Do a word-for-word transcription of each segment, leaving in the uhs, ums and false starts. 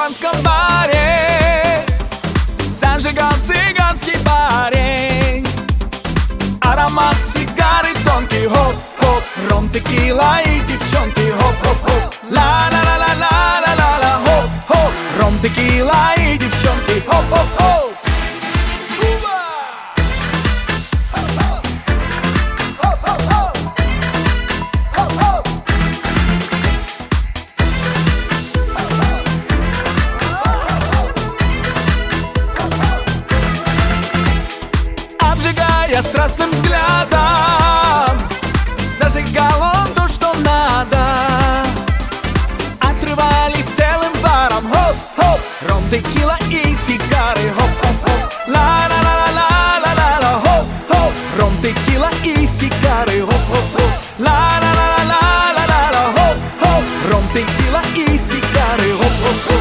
цыганском баре зажигал цыганский парень. Аромат сигары тонкий, хоп-хоп, ром, текила и девчонки, хоп-хоп-хоп. Ла-ла-ла-ла-ла-ла-ла-ла, хоп-хоп, ром, текила и девчонки, хоп-хоп-хоп. Обжигая страстным взглядом, зажигал он то, что надо. Отрывались целым паром, хоп-хоп, ром, текила и сигары, хоп-хоп-хоп. Ла-ла-ла-ла-ла-ла-ла, хоп-хоп, ром, текила и сигары, хоп-хоп-хоп. Ла-ла-ла-ла-ла-ла-ла, хоп-хоп, ром, текила и сигары, хоп-хоп-хоп.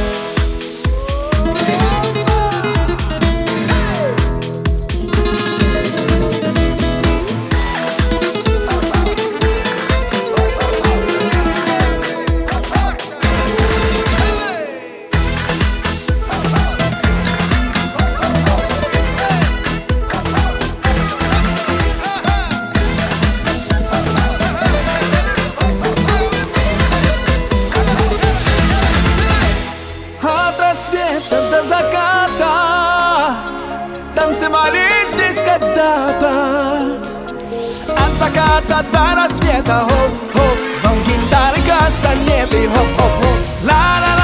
До заката танцевали здесь когда-то. От заката до рассвета, хоп-хоп, звон гитары, кастанеты, хоп-хоп-хоп. Ла-ла-ла.